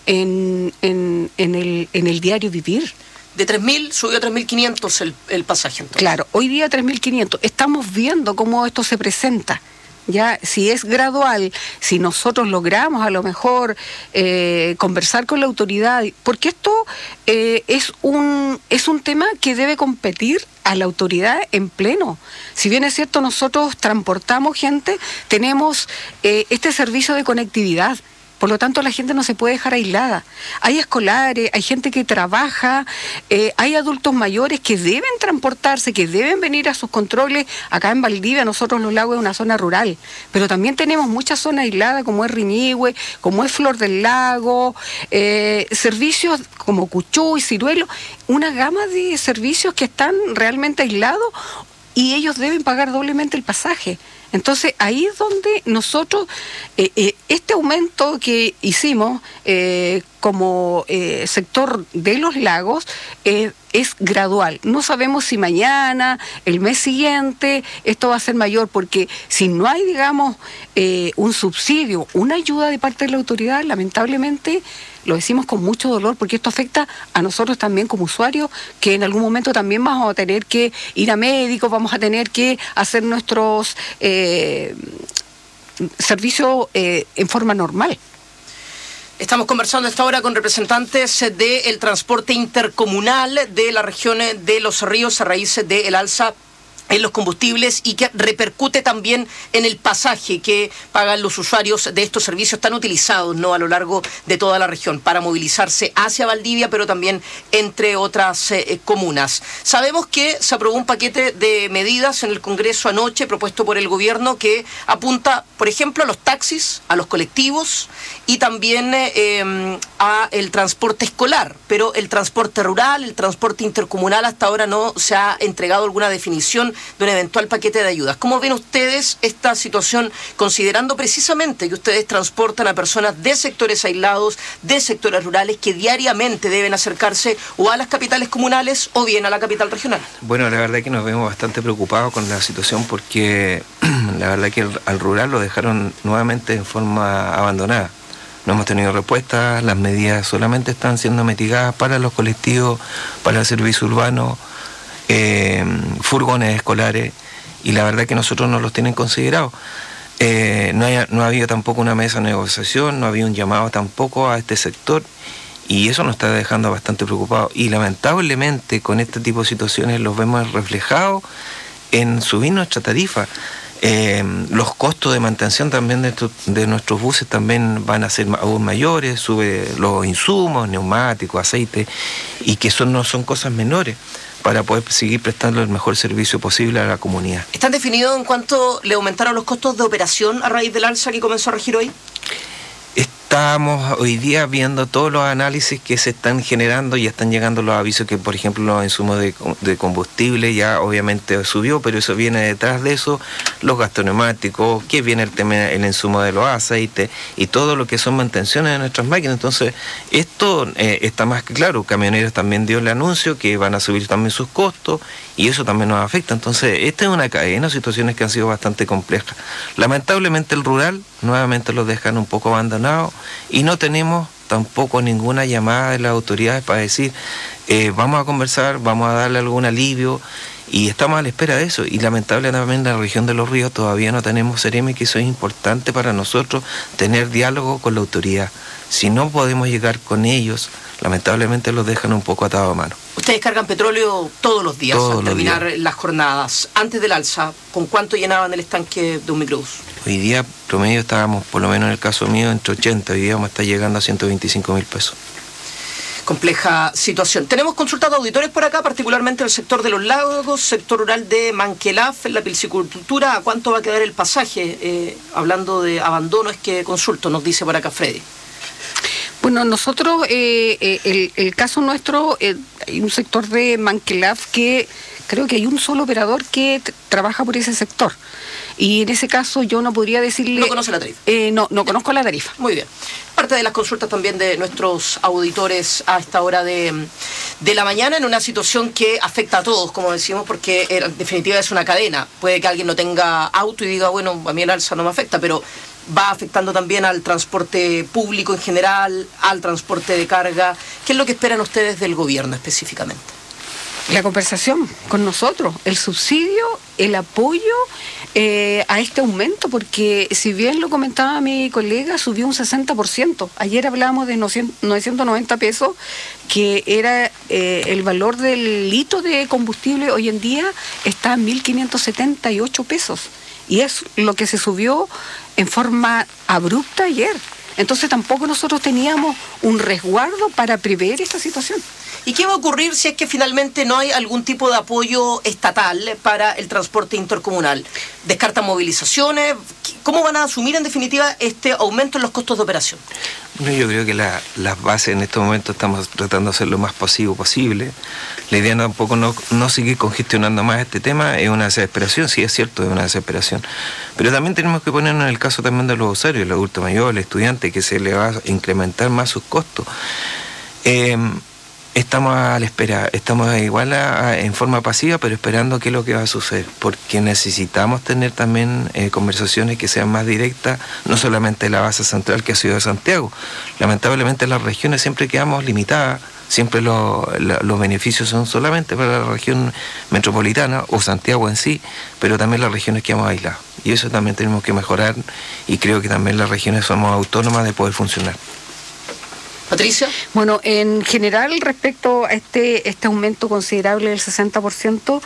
en, en, en, el, en el diario vivir. De tres mil subió a tres mil quinientos el, el pasaje entonces. Claro, hoy día tres mil quinientos. Estamos viendo cómo esto se presenta. Ya, si es gradual, si nosotros logramos a lo mejor eh, conversar con la autoridad, porque esto eh, es un es un tema que debe competir a la autoridad en pleno. Si bien es cierto, nosotros transportamos gente, tenemos eh, este servicio de conectividad. Por lo tanto, la gente no se puede dejar aislada. Hay escolares, hay gente que trabaja, eh, hay adultos mayores que deben transportarse, que deben venir a sus controles. Acá en Valdivia, nosotros Los Lagos es una zona rural, pero también tenemos muchas zonas aisladas, como es Riñihue, como es Flor del Lago, eh, servicios como Cuchú y Ciruelo, una gama de servicios que están realmente aislados y ellos deben pagar doblemente el pasaje. Entonces, ahí es donde nosotros, eh, eh, este aumento que hicimos eh, como eh, sector de Los Lagos, eh, es gradual. No sabemos si mañana, el mes siguiente, esto va a ser mayor, porque si no hay, digamos, eh, un subsidio, una ayuda de parte de la autoridad, lamentablemente, lo decimos con mucho dolor, porque esto afecta a nosotros también como usuarios, que en algún momento también vamos a tener que ir a médicos, vamos a tener que hacer nuestros eh, servicios eh, en forma normal. Estamos conversando a esta hora con representantes del transporte intercomunal de la región de Los Ríos a raíz del alza en los combustibles y que repercute también en el pasaje que pagan los usuarios de estos servicios tan utilizados, ¿no?, a lo largo de toda la región para movilizarse hacia Valdivia, pero también entre otras eh, comunas. Sabemos que se aprobó un paquete de medidas en el Congreso anoche propuesto por el gobierno que apunta, por ejemplo, a los taxis, a los colectivos y también eh, a el transporte escolar, pero el transporte rural, el transporte intercomunal, hasta ahora no se ha entregado alguna definición de un eventual paquete de ayudas. ¿Cómo ven ustedes esta situación, considerando precisamente que ustedes transportan a personas de sectores aislados, de sectores rurales, que diariamente deben acercarse o a las capitales comunales o bien a la capital regional? Bueno, la verdad que nos vemos bastante preocupados con la situación porque la verdad que al, al rural lo dejaron nuevamente en forma abandonada. No hemos tenido respuesta, las medidas solamente están siendo mitigadas para los colectivos, para el servicio urbano, Eh, furgones escolares, y la verdad que nosotros no los tienen considerados. Eh, no, hay, no ha habido tampoco una mesa de negociación, no había un llamado tampoco a este sector, y eso nos está dejando bastante preocupados. Y lamentablemente con este tipo de situaciones los vemos reflejados en subir nuestra tarifa. Eh, los costos de mantención también de, tu, de nuestros buses también van a ser aún mayores, sube los insumos, neumáticos, aceite, y que son, no son cosas menores para poder seguir prestando el mejor servicio posible a la comunidad. ¿Están definidos en cuánto le aumentaron los costos de operación a raíz del alza que comenzó a regir hoy? Estamos hoy día viendo todos los análisis que se están generando y están llegando los avisos que, por ejemplo, los insumos de, de combustible ya obviamente subió, pero eso viene detrás de eso, los gastos neumáticos, que viene el tema, el insumo de los aceites y todo lo que son mantenciones de nuestras máquinas. Entonces, esto eh, está más que claro. Camioneros también dio el anuncio que van a subir también sus costos y eso también nos afecta. Entonces, esta es una cadena de situaciones que han sido bastante complejas. Lamentablemente el rural nuevamente los dejan un poco abandonados y no tenemos tampoco ninguna llamada de las autoridades para decir eh, vamos a conversar, vamos a darle algún alivio, y estamos a la espera de eso. Y lamentablemente en la región de Los Ríos todavía no tenemos Seremi, que eso es importante para nosotros, tener diálogo con la autoridad. Si no podemos llegar con ellos, lamentablemente los dejan un poco atados a mano. Ustedes cargan petróleo todos los días Todos al los terminar días. las jornadas. Antes del alza, ¿con cuánto llenaban el estanque de un microbús? Hoy día promedio estábamos, por lo menos en el caso mío, entre ochenta, hoy día vamos a estar llegando a ciento veinticinco mil pesos. Compleja situación. Tenemos consultas de auditores por acá, particularmente el sector de los lagos, sector rural de Manquelaf, en la piscicultura. ¿A cuánto va a quedar el pasaje? Eh, hablando de abandono, es que consulto, nos dice por acá Freddy. Bueno, nosotros, eh, eh, el, el caso nuestro, eh, hay un sector de Manquelaf que creo que hay un solo operador que t- trabaja por ese sector. Y en ese caso yo no podría decirle... ¿No conoce la tarifa? Eh, no, no conozco la tarifa. Muy bien. Parte de las consultas también de nuestros auditores a esta hora de, de la mañana, en una situación que afecta a todos, como decimos, porque en definitiva es una cadena. Puede que alguien no tenga auto y diga, bueno, a mí el alza no me afecta, pero va afectando también al transporte público en general, al transporte de carga. ¿Qué es lo que esperan ustedes del gobierno específicamente? La conversación con nosotros, el subsidio, el apoyo eh, a este aumento, porque si bien lo comentaba mi colega, subió un sesenta por ciento. Ayer hablábamos de novecientos noventa pesos, que era eh, el valor del litro de combustible, hoy en día está en mil quinientos setenta y ocho pesos. Y es lo que se subió en forma abrupta ayer. Entonces tampoco nosotros teníamos un resguardo para prever esta situación. ¿Y qué va a ocurrir si es que finalmente no hay algún tipo de apoyo estatal para el transporte intercomunal? ¿Descartan movilizaciones? ¿Cómo van a asumir en definitiva este aumento en los costos de operación? Bueno, yo creo que la, las bases en este momento estamos tratando de hacer lo más pasivo posible. La idea tampoco no, no seguir congestionando más este tema, es una desesperación, sí es cierto, es una desesperación. Pero también tenemos que ponernos en el caso también de los usuarios, el adulto mayor, el estudiante, que se le va a incrementar más sus costos. Eh, Estamos a la espera, estamos igual a, a, en forma pasiva, pero esperando qué es lo que va a suceder, porque necesitamos tener también eh, conversaciones que sean más directas, no solamente la base central que ha sido de Santiago. Lamentablemente en las regiones siempre quedamos limitadas, siempre lo, la, los beneficios son solamente para la región metropolitana o Santiago en sí, pero también las regiones quedamos aisladas. Y eso también tenemos que mejorar y creo que también las regiones somos autónomas de poder funcionar. Patricia. Bueno, en general respecto a este, este aumento considerable del sesenta por ciento,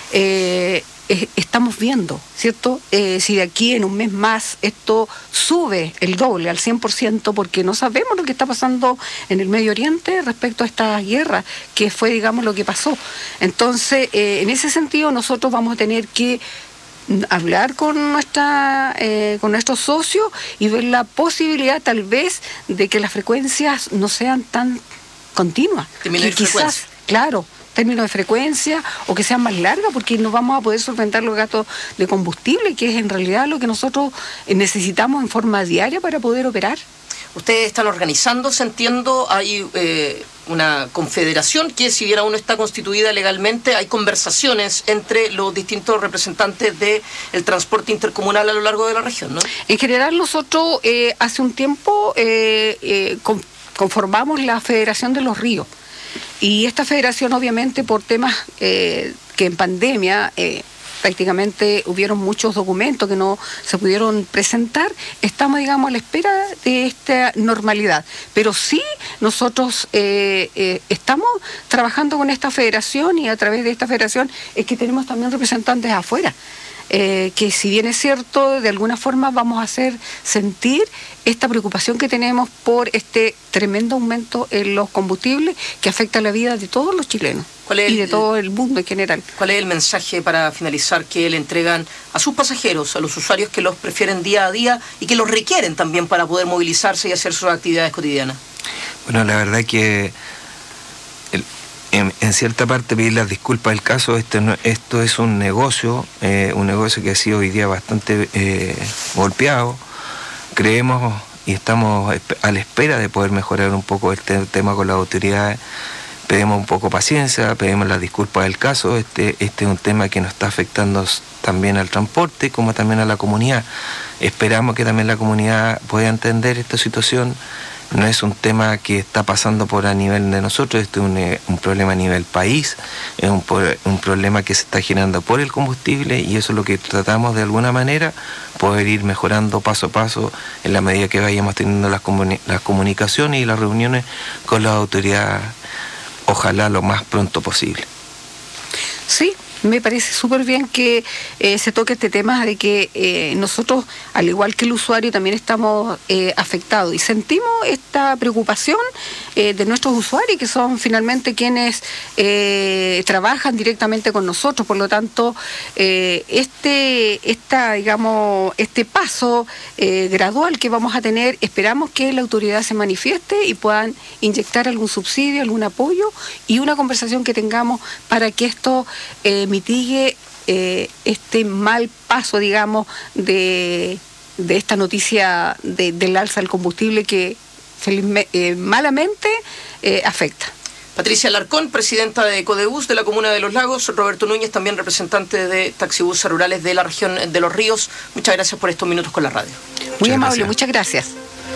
eh, eh, estamos viendo, ¿cierto? Eh, si de aquí en un mes más esto sube el doble al cien por ciento, porque no sabemos lo que está pasando en el Medio Oriente respecto a esta guerra, que fue, digamos, lo que pasó. Entonces, eh, en ese sentido, nosotros vamos a tener que hablar con nuestra eh, con nuestros socios y ver la posibilidad tal vez de que las frecuencias no sean tan continuas, que quizás, claro, términos de frecuencia o que sean más largas, porque no vamos a poder solventar los gastos de combustible, que es en realidad lo que nosotros necesitamos en forma diaria para poder operar. Ustedes están organizándose, entiendo, hay eh, una confederación que, si bien aún no está constituida legalmente, hay conversaciones entre los distintos representantes del transporte intercomunal a lo largo de la región, ¿no? En general nosotros eh, hace un tiempo eh, eh, conformamos la Federación de los Ríos, y esta federación obviamente por temas eh, que en pandemia... Eh, prácticamente hubieron muchos documentos que no se pudieron presentar, estamos, digamos, a la espera de esta normalidad. Pero sí, nosotros eh, eh, estamos trabajando con esta federación, y a través de esta federación es que tenemos también representantes afuera. Eh, que si bien es cierto, de alguna forma vamos a hacer sentir esta preocupación que tenemos por este tremendo aumento en los combustibles que afecta la vida de todos los chilenos y de todo el mundo en general. ¿Cuál es el mensaje para finalizar que le entregan a sus pasajeros, a los usuarios que los prefieren día a día y que los requieren también para poder movilizarse y hacer sus actividades cotidianas? Bueno, la verdad que el, en, en cierta parte pedir las disculpas del caso. Este no, esto es un negocio, eh, un negocio que ha sido hoy día bastante eh, golpeado. Creemos y estamos a la espera de poder mejorar un poco este tema con las autoridades. Pedimos un poco paciencia, pedimos las disculpas del caso. Este, este es un tema que nos está afectando también al transporte como también a la comunidad. Esperamos que también la comunidad pueda entender esta situación. No es un tema que está pasando por a nivel de nosotros, este es un, un problema a nivel país, es un, un problema que se está generando por el combustible, y eso es lo que tratamos de alguna manera, poder ir mejorando paso a paso en la medida que vayamos teniendo las, comuni las comunicaciones y las reuniones con las autoridades ojalá lo más pronto posible. Sí, me parece súper bien que eh, se toque este tema de que eh, nosotros, al igual que el usuario, también estamos eh, afectados y sentimos esta preocupación eh, de nuestros usuarios, que son finalmente quienes eh, trabajan directamente con nosotros. Por lo tanto, eh, este, esta, digamos, este paso eh, gradual que vamos a tener, esperamos que la autoridad se manifieste y puedan inyectar algún subsidio, algún apoyo y una conversación que tengamos para que esto eh, mitigue eh, este mal paso, digamos, de, de esta noticia de, del alza del combustible que felizme, eh, malamente eh, afecta. Patricia Alarcón, presidenta de Codebús de la Comuna de Los Lagos, Roberto Núñez, también representante de Taxibuses Rurales de la región de Los Ríos. Muchas gracias por estos minutos con la radio. Muy muchas amable, gracias. Muchas gracias.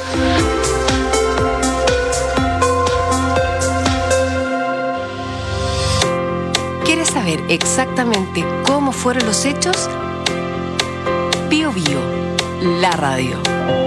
¿Quieres saber exactamente cómo fueron los hechos? Bio Bio, la radio.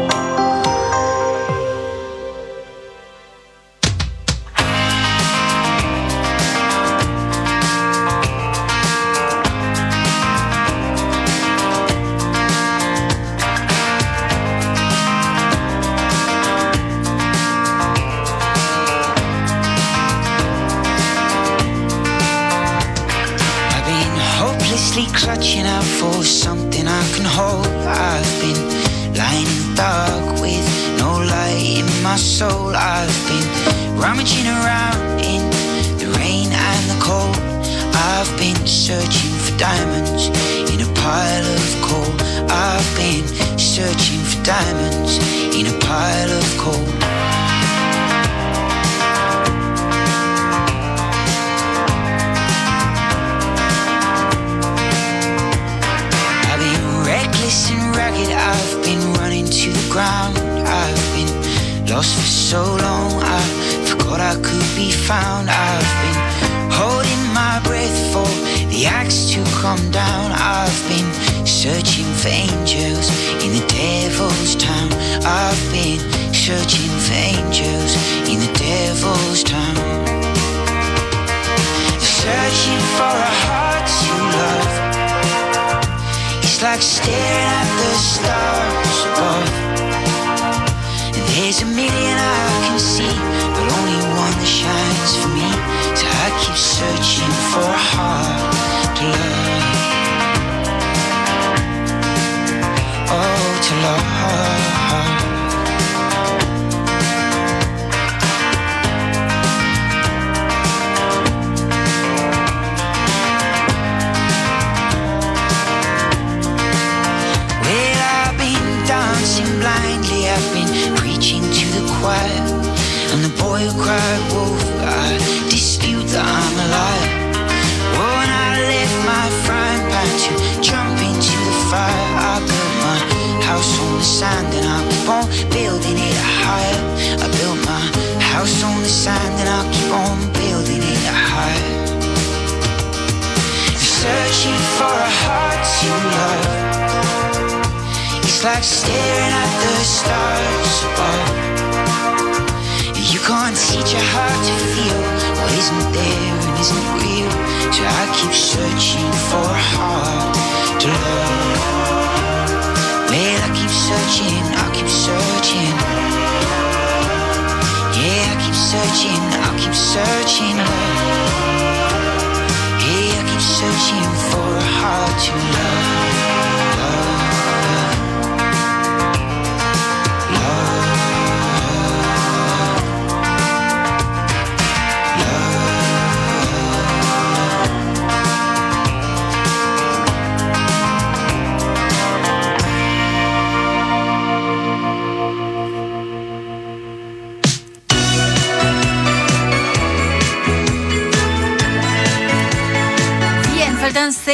I've been hopelessly clutching out for something I can hold. I've been lying in the dark with no light in my soul. I've been rummaging around in the rain and the cold. I've been searching for diamonds in a pile of coal. I've been searching for diamonds in a pile of coal. I've been reckless and ragged, I've been running to the ground. I've been lost for so long, I forgot I could be found. I've been holding my breath for the axe to come down. I've been searching for angels in the devil's town. I've been searching for angels in the devil's town. Searching for a heart to love. It's like staring at the stars above. And there's a million I can see, but only one that shines for me. So I keep searching for a heart to love. Oh, to love. Well, I've been dancing blindly, I've been preaching to the choir. And the boy who cried wolf, I dispute that I'm alive. Oh, and I left my frying pan to jump into the fire. I built my house on the sand and I keep on building it higher. I built my house on the sand and I keep on building it higher. Searching for a heart to love. It's like staring at the stars above. You can't teach a heart to feel what isn't there and isn't real. So I keep searching for a heart to love. Well, I keep searching, I keep searching. Yeah, I keep searching, I keep searching, love. Yeah, I keep searching for a heart to love. Faltan seis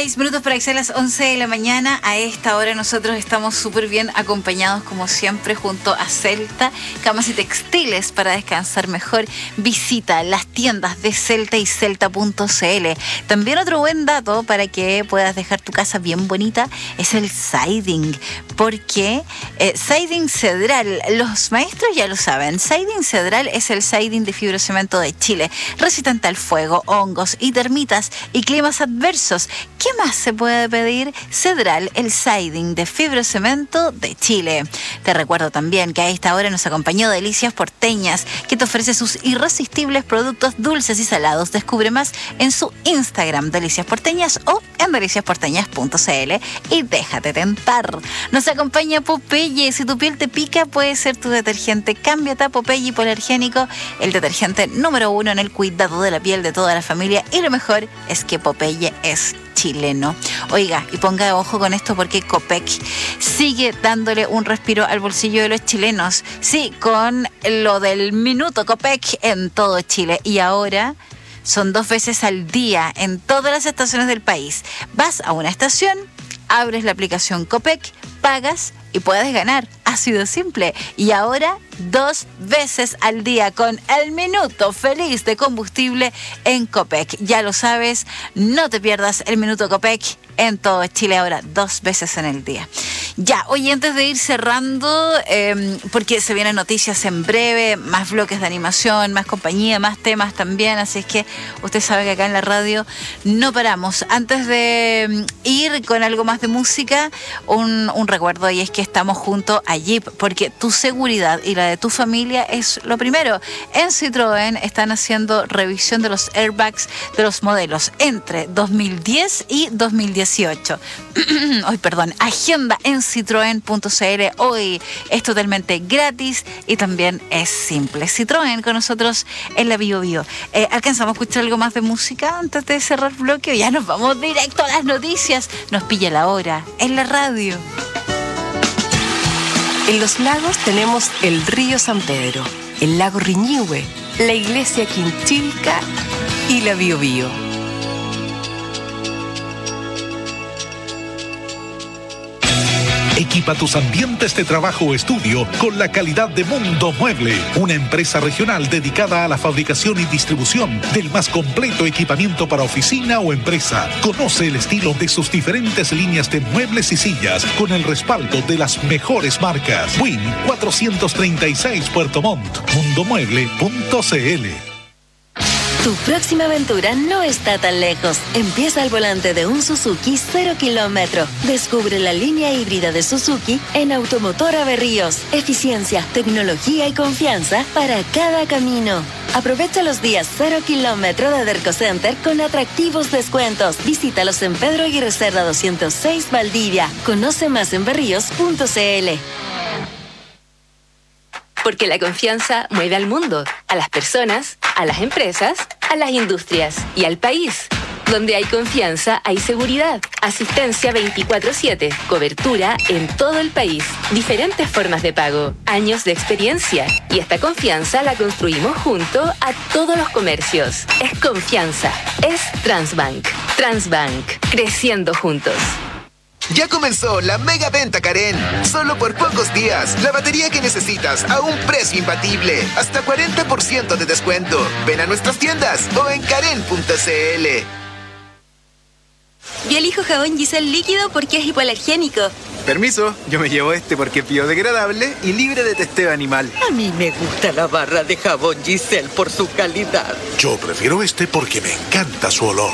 Seis minutos para que sean las once de la mañana. A esta hora nosotros estamos súper bien acompañados, como siempre, junto a Celta, camas y textiles para descansar mejor. Visita las tiendas de Celta y celta punto c l. También otro buen dato para que puedas dejar tu casa bien bonita es el siding, porque eh, siding Cedral, los maestros ya lo saben, siding Cedral es el siding de fibrocemento de Chile, resistente al fuego, hongos y termitas y climas adversos. ¿Qué más se puede pedir? Cedral, el siding de fibrocemento de Chile. Te recuerdo también que a esta hora nos acompañó Delicias Porteñas, que te ofrece sus irresistibles productos dulces y salados. Descubre más en su Instagram, Delicias Porteñas, o en delicias porteñas punto c l y déjate tentar. Nos acompaña Popeye. Si tu piel te pica, puede ser tu detergente. Cámbiate a Popeye Hipoalergénico, el detergente número uno en el cuidado de la piel de toda la familia. Y lo mejor es que Popeye es chileno. Oiga, y ponga ojo con esto, porque Copec sigue dándole un respiro al bolsillo de los chilenos. Sí, con lo del minuto Copec en todo Chile. Y ahora son dos veces al día en todas las estaciones del país. Vas a una estación, abres la aplicación Copec, pagas y puedes ganar. Ha sido simple. Y ahora dos veces al día con el minuto feliz de combustible en Copec. Ya lo sabes, no te pierdas el minuto Copec en todo Chile ahora, dos veces en el día. Ya, oye, antes de ir cerrando, eh, porque se vienen noticias en breve, más bloques de animación, más compañía, más temas también, así es que usted sabe que acá en la radio no paramos. Antes de ir con algo más de música, un, un recuerdo, y es que estamos junto a Jeep, porque tu seguridad y la de tu familia es lo primero. En Citroën están haciendo revisión de los airbags de los modelos entre dos mil diez y dos mil dieciocho. Hoy, perdón, agenda en citroen punto c l. Hoy es totalmente gratis y también es simple. Citroën con nosotros en la Bio Bio. Eh, ¿Alcanzamos a escuchar algo más de música antes de cerrar el bloque? Ya nos vamos directo a las noticias. Nos pilla la hora en la radio. En los lagos tenemos el río San Pedro, el lago Riñihue, la iglesia Quinchilca y la Bio Bio. Equipa tus ambientes de trabajo o estudio con la calidad de Mundo Mueble, una empresa regional dedicada a la fabricación y distribución del más completo equipamiento para oficina o empresa. Conoce el estilo de sus diferentes líneas de muebles y sillas con el respaldo de las mejores marcas. Win cuatrocientos treinta y seis Puerto Montt, mundomueble punto c l. Tu próxima aventura no está tan lejos. Empieza al volante de un Suzuki cero kilómetro. Descubre la línea híbrida de Suzuki en Automotora Berríos. Eficiencia, tecnología y confianza para cada camino. Aprovecha los días cero kilómetro de Derco Center con atractivos descuentos. Visítalos en Pedro Aguirre Cerda doscientos seis Valdivia. Conoce más en berríos punto c l. Porque la confianza mueve al mundo, a las personas, a las empresas, a las industrias y al país. Donde hay confianza, hay seguridad. Asistencia veinticuatro siete. Cobertura en todo el país. Diferentes formas de pago. Años de experiencia. Y esta confianza la construimos junto a todos los comercios. Es confianza. Es Transbank. Transbank. Creciendo juntos. Ya comenzó la mega venta Karen. Solo por pocos días. La batería que necesitas a un precio imbatible. Hasta cuarenta por ciento de descuento. Ven a nuestras tiendas o en karen punto c l. Yo elijo jabón Giselle líquido porque es hipoalergénico. Permiso, yo me llevo este porque es biodegradable y libre de testeo animal. A mí me gusta la barra de jabón Giselle por su calidad. Yo prefiero este porque me encanta su olor.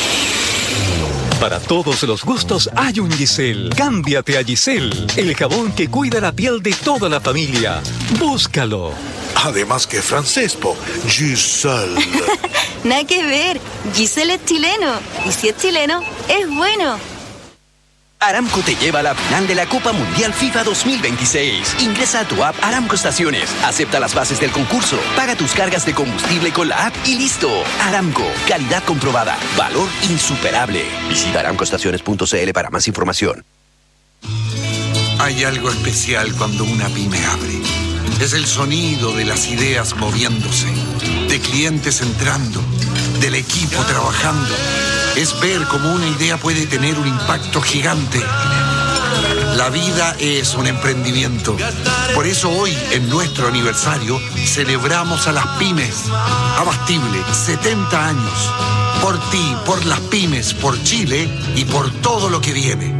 Para todos los gustos hay un Giselle. Cámbiate a Giselle, el jabón que cuida la piel de toda la familia. Búscalo. Además que francés, po. Giselle. Nada que ver. Giselle es chileno. Y si es chileno, es bueno. Aramco te lleva a la final de la Copa Mundial FIFA dos mil veintiséis. Ingresa a tu app Aramco Estaciones, acepta las bases del concurso, paga tus cargas de combustible con la app y listo. Aramco, calidad comprobada, valor insuperable. Visita aramco estaciones punto c l para más información. Hay algo especial cuando una pyme abre. Es el sonido de las ideas moviéndose, de clientes entrando, del equipo trabajando. es ver cómo una idea puede tener un impacto gigante. La vida es un emprendimiento. Por eso hoy, en nuestro aniversario, celebramos a las pymes. Abastible, setenta años. Por ti, por las pymes, por Chile y por todo lo que viene.